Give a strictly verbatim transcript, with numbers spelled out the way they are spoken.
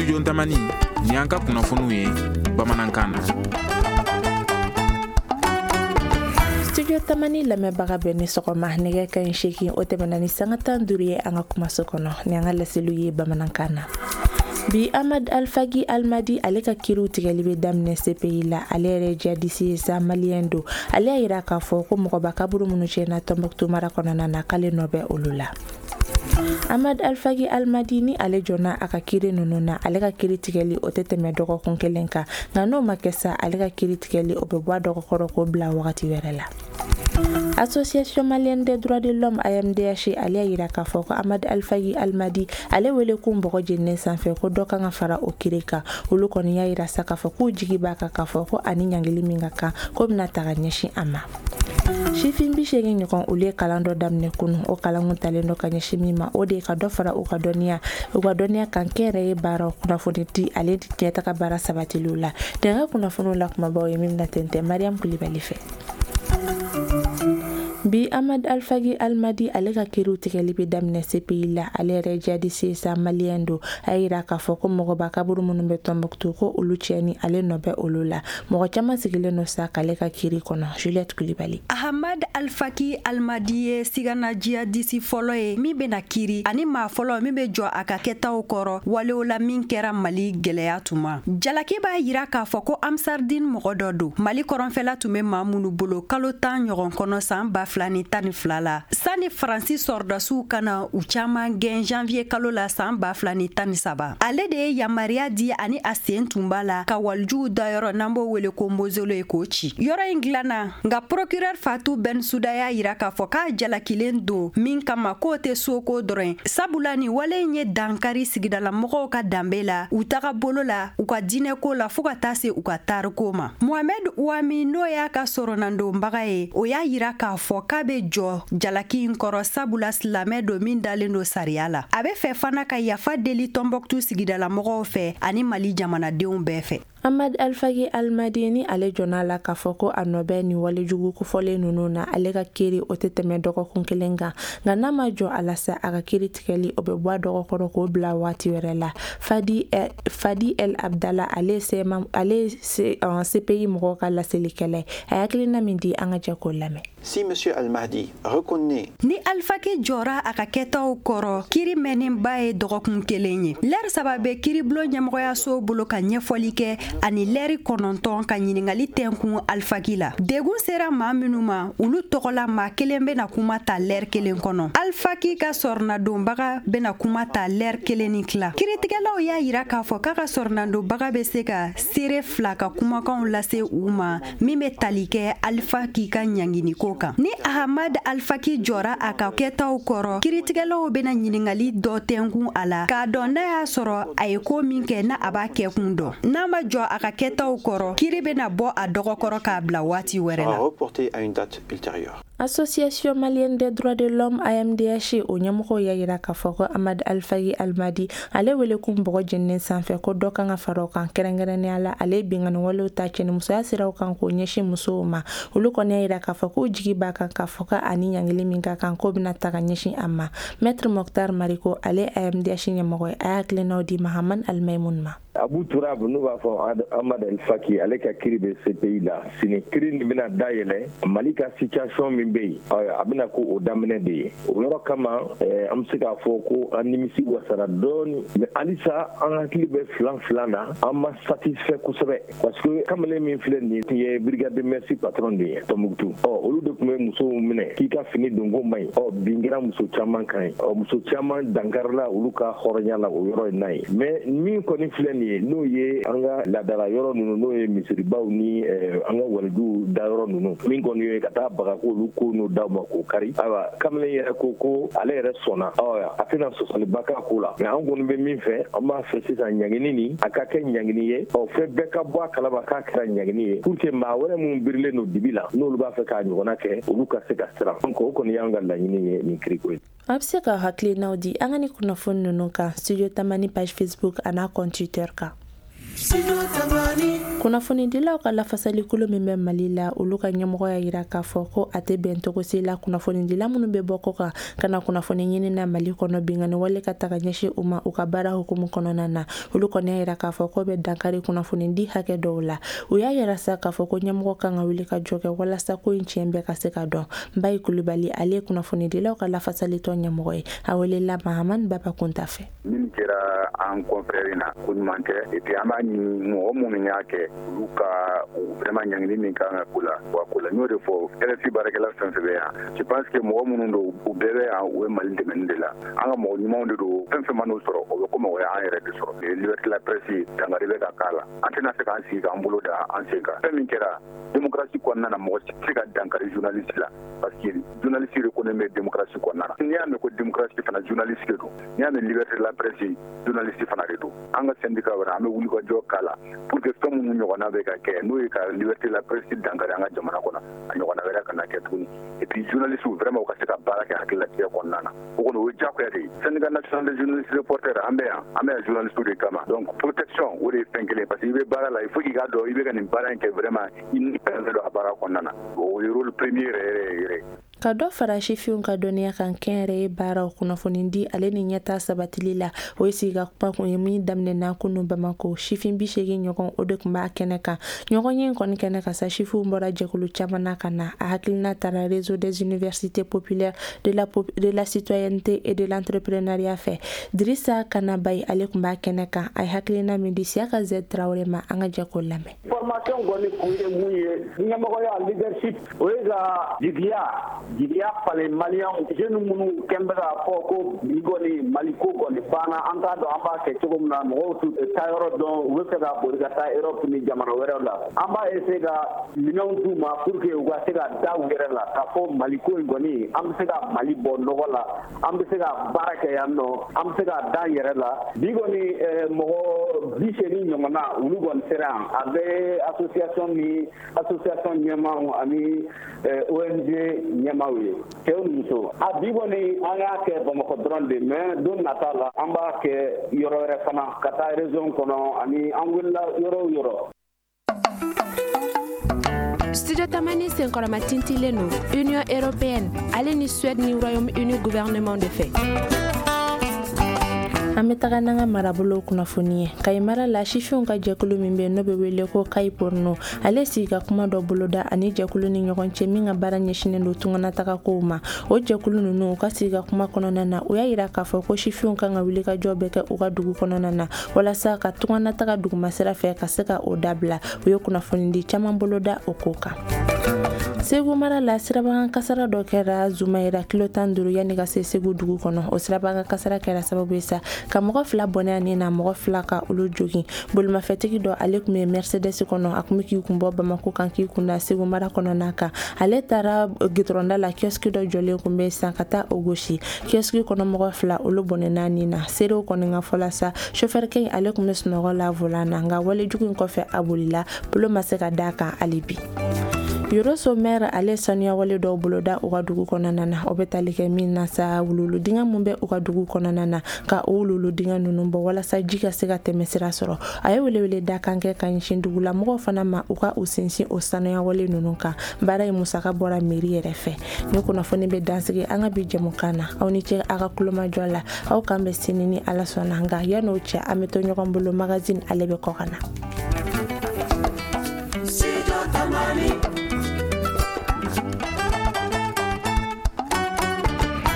Studio Tamani ni an ka kunnafoniw ye bamanankan na. Studio Tamani lamɛnbaga bɛɛ ni sɔgɔma nɛgɛ ka ɲi seegin o tɛmɛna ni sanga tan duuru ye an ka kumaso kɔnɔ ni an ka laseliw ye bamanankan na. Bi Ahmad Alfagi Almadi ale ka kiriw tigɛli bɛ daminɛ C P I la ale yɛrɛ jadisi ye sa maliyɛn do ale y'a yira k'a fɔ ko mɔgɔba kaburu minnu tiɲɛna Tɔnbɔkutu mara kɔnɔna na k'ale nɔ bɛ olu la. Ahmad Alfagi Almadi ni ale jɔnna a ka kiri ninnu na ale ka kiri tigɛli o tɛ tɛmɛ dɔgɔkun kelen kan nka n'o ma kɛ sa ale ka kiri tigɛli o bɛ bɔ a dɔgɔkɔrɔ k'o bila wagati wɛrɛ la. Association Malienne des droits de l'homme A M D H ale y'a yira k'a fɔ ko Ahmad Alfagi Almadi ale wele kun bɔgɔ jeninen sanfɛ ko dɔ kan ka fara o kiri kan olu kɔni y'a yira sa k'a fɔ k'u jigi b'a kan k'a fɔ ko ani ɲangili min ka kan ko bɛna taga ɲɛsin a ma. Sifin bi seegin ɲɔgɔn olu ye kalan dɔ daminɛ kunu o kalan kun talen dɔ ka ɲɛsin min ma o de ye ka dɔ fara u ka dɔnniya u ka dɔnniya kan kɛnɛrɛ ye baaraw kunnafoni di ale ɲɛtaga baara sabatiliw la dɛnga kunnafoniw la kumabaw ye min bɛna tɛntɛn Mariam Kulibali fɛ. Bi Ahmad Alfagi Almadi ale ka kiriw tigɛli bɛ daminɛ C P I la ale yɛrɛ jadisi sa maliyɛn do a yira k'a fɔ ko mɔgɔba kaburu minnu bɛ Tɔnbɔkutu ko olu tiɲɛni ale nɔ bɛ olu la mɔgɔ caman sigilen no sa k'ale ka kiri kɔnɔ Juliette Kulibali. Ahmad Alfagi Almadi ye sigana jihadisi fɔlɔ ye min bɛna kiri ani maa fɔlɔ min bɛ jɔ a ka kɛtaw kɔrɔ walew la min kɛra Mali gɛlɛya tuma jalaki b'a yira k'a fɔ ko Amsardine mɔgɔ dɔ do Mali kɔrɔnfɛla tun bɛ maa minnu bolo kalo tan ɲɔgɔn kɔnɔ san ba fila ni tan ni fila la sani Faransi sɔrdasiw kana u caman gɛn janvier kalo la san ba fila ni tan ni saba ale de ye yamariya di ani a sen tun b'a la ka walijuw da yɔrɔ n'an b'o wele ko Mbozolo ye k'o ci yɔrɔ in dilanna nka procureur Fatou Bensouda y'a yira k'a fɔ k'a jalakilen don min kama k'o tɛ soko dɔrɔn sabula ni wale in ye dankari sigidala mɔgɔw ka danbe la u taga bolo la u ka diinɛko la fo ka taa se u ka taariko ma Mohamed Ouami n'o y'a ka sɔrɔnandonbaga ye o y'a yira k'a fɔ k'a bɛ jɔ jalaki in kɔrɔ sabula silamɛ do min dalen do sariya la a bɛ fɛ fana ka yafa deli Tɔnbɔkutu sigidala mɔgɔw fɛ ani Mali jamanadenw bɛɛ fɛ. Ahmad Alfagi Almadi ni ale jɔnna la k'a fɔ ko a nɔ bɛ ni walejugu kofɔlen ninnu na ale ka kiri o tɛ tɛmɛ dɔgɔkun kelen kan nka n'a ma jɔ a la sa a ka kiri tigɛli o bɛ bɔ a dɔgɔkɔrɔ k'o bila waati wɛrɛ la Fadi Fadi El Abdallah ale ale C P I mɔgɔw ka laselikɛla a ye hakilina min di an ka jɛ k'o lamɛn. Si Monsieur Almadi reconnaît ni Alfagi jɔra a ka kɛtaw kɔrɔ kiri mɛnnenba ye dɔgɔkun kelen ye lɛri saba bɛ kiribulon ɲɛmɔgɔyaso bolo ka ɲɛfɔli kɛ ani lɛri kɔnɔntɔn ka ɲiningali tɛnkun Alfagi la degun sera maa minnu ma olu tɔgɔla maa kelen bɛna kuma ta lɛri kelen kɔnɔ Alfagi ka sɔrɔnadonbaga bɛna kuma ta lɛri kelen ni tila kiritigɛlaw y'a yira k'a fɔ k'a ka sɔrɔnadonbaga bɛ se ka seere fila ka kumakanw lase u ma min bɛ tali kɛ Alfagi ka ɲanginiko kan ni Ahmad Alfagi jɔra a ka kɛtaw kɔrɔ kiritigɛlaw bɛna ɲiningali dɔ tɛnkun a la k'a dɔn n'a y'a sɔrɔ a ye ko min kɛ na a b'a kɛ kun dɔn n'a ma jɔ a ka kɛtaw kɔrɔ kiri bɛna bɔ a dɔgɔkɔrɔ k'a bila waati wɛrɛ la. Association Malienne des droits de l'homme A M D H o ɲɛmɔgɔw y'a yira k'a fɔ ko Ahmad Alfagi Almadi ale wele kun bɔgɔ jeninen sanfɛ ko dɔ kan ka fara o kan kɛrɛnkɛrɛnnenya la ale ye bingani walew ta cɛnimusoya siraw kan k'o ɲɛsin musow ma olu kɔni y'a yira k'a fɔ k'u jigi b'a kan k'a fɔ ka ani ɲangili min ka kan k'o bɛna taga ɲɛsin a ma Maître Mokhtar Mariko ale A M D H ɲɛmɔgɔ ye a y'a hakilinaw di Mahaman Almaymun ma. Abu Turab n'u b'a fɔ Ahmad Alfagi ale ka kiri bɛ C P I la sini kiri nin bɛna dayɛlɛ Mali ka situation min bɛ yen a bɛna ko o daminɛ de ye o yɔrɔ kama an bɛ se k'a fɔ ko an nimisi wasara dɔɔni mais halisa an hakili bɛ filan filan na an ma satisfait kosɛbɛ parce que kamalen min filɛ nin ye brigade de merci patron de ye Tɔnbɔkutu ɔ olu de tun bɛ musow minɛ k'i ka fini donko man ɲi ɔ bin kɛra muso caman kan ye ɔ muso caman dankarila olu ka hɔrɔnya la o yɔrɔ in na ye mais min kɔni filɛ nin ye n'o ye an ka ladala yɔrɔ ninnu n'o ye misiribaw ni an ka walijuw da yɔrɔ ninnu min kɔni ye ka taa baga ko olu ko n'o d'aw ma k'o kari ayiwa kamalen yɛrɛ ko ko ale yɛrɛ sɔnna a tɛna sɔsɔliba k'a ko la mais an kɔni bɛ min fɛ an b'a fɛ sisan ɲangini nin a ka kɛ ɲangini ye ɔ fɛn bɛɛ ka bɔ a kalama k'a kɛra ɲangini ye pour que maa wɛrɛ minnu birilen don dibi la n'olu b'a fɛ k'a ɲɔgɔnna kɛ olu ka se ka siran donc o kɔni y'an ka laɲini ye nin kiriko ye. A bɛ se ka hakilinaw di an ka ni kunnafoni ninnu kan Studio Tamani page Facebook a n'a compte Twitter kan. Studio Tamani. kunnafoni dilaw ka lafasali kulo min bɛ Mali la olu ka ɲɛmɔgɔ y'a yira k'a fɔ ko a tɛ bɛn togosi la kunnafoni dila minnu bɛ bɔ kɔ kan ka na kunnafoni ɲini na Mali kɔnɔ bingani wale ka taga ɲɛsin u ma u ka baara hukumu kɔnɔna na olu kɔni y'a yira k'a fɔ ko bɛ dankari kunnafoni di hakɛ dɔw la u y'a yira sa k'a fɔ ko ɲɛmɔgɔ kan ka wuli ka jɔ kɛ walasa ko in tiɲɛ bɛɛ ka se ka dɔn Mbaye Kulibali ale ye kunnafoni dilaw ka lafasalitɔ ɲɛmɔgɔ ye a welela Mahamani Baba Kunta fɛ min kɛra an confrère na ko ɲuman tɛ et puis an b'a ɲini mɔgɔ minnu y'a kɛ olu ka vraiment ɲangili min kan ka k'u la wa k'u la n y'o de fɔ R F I baarakɛla fɛn fɛn bɛ yan je pense que mɔgɔ minnu don u bɛɛ bɛ yan u ye Mali dɛmɛni de la an ka mɔgɔ ɲumanw de don fɛn fɛn ma n'u sɔrɔ o bɛ komi o y'an yɛrɛ de sɔrɔ liberté la presse dangari bɛ ka k'a la an tɛna se k'an sigi k'an bolo da an sen kan fɛn min kɛra démocratie kɔnɔna na mɔgɔ si tɛ se ka dankari journaliste la parce que journaliste reconnaît bɛ démocratie kɔnɔna na n'i y'a mɛn ko démocratie fana journaliste de don n'i y'a mɛn liberté la presse journaliste fana de don an ka syndicat wɛrɛ an bɛ wuli ka jɔ k'a la pour que fɛn minnu ɲɔgɔnna bɛ ka kɛ n'o ye ka liberté la presse dankari an ka jamana kɔnɔ a ɲɔgɔnna wɛrɛ kana kɛ tuguni et puis journaliste vraiment u ka se ka baara kɛ hakililatigɛ kɔnɔna na o kɔni o ye diyagoya de ye syndicat national des journalistes reporters an bɛ yan an bɛ yan journaliste de kama donc protection o de ye fɛn kelen parce que i bɛ baara la il faut k'i k'a dɔn i bɛ ka nin baara in kɛ vraiment i ni fɛn dɔ a baara kɔnɔna na o ye rôle premier yɛrɛ yɛrɛ ka dɔ fara sifinw ka dɔnniya kan kɛn yɛrɛ ye baaraw kunnafoni di ale ni ɲɛta sabatili la o ye sigi ka kuma kun ye min daminɛna kunu Bamako sifin bi seegin ɲɔgɔn o de kun b'a kɛnɛ kan ɲɔgɔn ye kɔni kɛnɛ kan sa sifinw bɔra jɛkulu caman na ka na a hakilina taara réseau des universités populaires de la, de la citoyenneté et de l'entrepreneuriat fɛ Dirisa Kanabayi ale kun b'a kɛnɛ kan a ye hakilina min di Siaka Z Traoré ma an ka jɛko lamɛn formation kɔni kun ye mun ye ɲɛmɔgɔya leadership o ye ka jigiya jigiya falen maliyɛnw jeune minnu kɛn bɛ k'a fɔ ko bi kɔni Mali ko kɔni banna an t'a dɔn an b'a kɛ cogo min na mɔgɔw tu taa yɔrɔ dɔn u bɛ fɛ ka boli ka taa Europe ni jamana wɛrɛw la an b'a essayer ka minɛnw d'u ma pour que u ka se ka da u yɛrɛ la k'a fɔ Mali ko in kɔni an bɛ se ka Mali bɔ nɔgɔ la an bɛ se ka baara kɛ yan nɔ an bɛ se ka da an yɛrɛ la bi kɔni mɔgɔ bi seegin ɲɔgɔnna olu kɔni sera yan a bɛ association ni association ɲɛmaaw ani O N G ɲɛmaaw ye cɛw ni muso a bi kɔni an y'a kɛ Bamakɔ dɔrɔn de mais don nata la an b'a kɛ yɔrɔ wɛrɛ fana ka taa région kɔnɔ ani an wulila yɔrɔ o yɔrɔ. Studio Tamani senkɔrɔma tintilen no Union Européenne ale ni Suède ni Royaume-Uni gouvernement de fait an bɛ taga n'an ka marabolo kunnafoni ye Kayi mara la sifinw ka jɛkulu min bɛ n'o bɛ wele ko Kayi Porno ale sigi ka kuma dɔ boloda ani jɛkulu ni ɲɔgɔn cɛ min ka baara ɲɛsinnen don tunganataga kow ma o jɛkulu ninnu u ka sigi ka kuma kɔnɔna na u y'a yira k'a fɔ ko sifinw kan ka wuli ka jɔ bɛɛ kɛ u ka dugu kɔnɔna na walasa ka tunganataga dugumasira fɛ ka se ka o dabila u ye kunnafoni di caman boloda o ko kan Segu mara la sirabagan kasara dɔ kɛra Zumayira kilo tan duuru yanni ka se Segu dugu kɔnɔ o sirabagan kasara kɛra sababu ye sa ka mɔgɔ fila bɔnɛ ani na mɔgɔ fila ka olu jogin bolimafɛtigi dɔ ale kun bɛ Mercedes kɔnɔ a kun bɛ k'i kun bɔ Bamako kan k'i kun da Segu mara kɔnɔna kan ale taara gitɔrɔnda la kiosque dɔ jɔlen kun bɛ san ka taa o gosi kiosque kɔnɔ mɔgɔ fila olu bɔnɛna ani na serew kɔni ka fɔla sa chauffeur kɛ ale kun bɛ sunɔgɔ la volant na nka walejugu in kɔfɛ a bolila bolo ma se ka da kan hali bi Yoroso maire ale sanuya wale dɔw boloda u ka dugu kɔnɔna na o bɛ tali kɛ min na sa wululu dingɛ mun bɛ u ka dugu kɔnɔna na ka o wululu dingɛ ninnu bɔ walasa ji ka se ka tɛmɛ sira sɔrɔ a ye welewele da kan kɛ ka ɲɛsin dugula mɔgɔw fana ma u ka u sinsin o sanuya wale ninnu kan baara ye musaka bɔra mairie yɛrɛ fɛ ni kunnafoni bɛ dansigi an ka bi jɛmukan na aw ni ce a ka kulomajɔ la aw kan bɛ sini ni ala sɔnna nka yan'o cɛ an bɛ to ɲɔgɔn bolo magazine ale bɛ kɔ ka na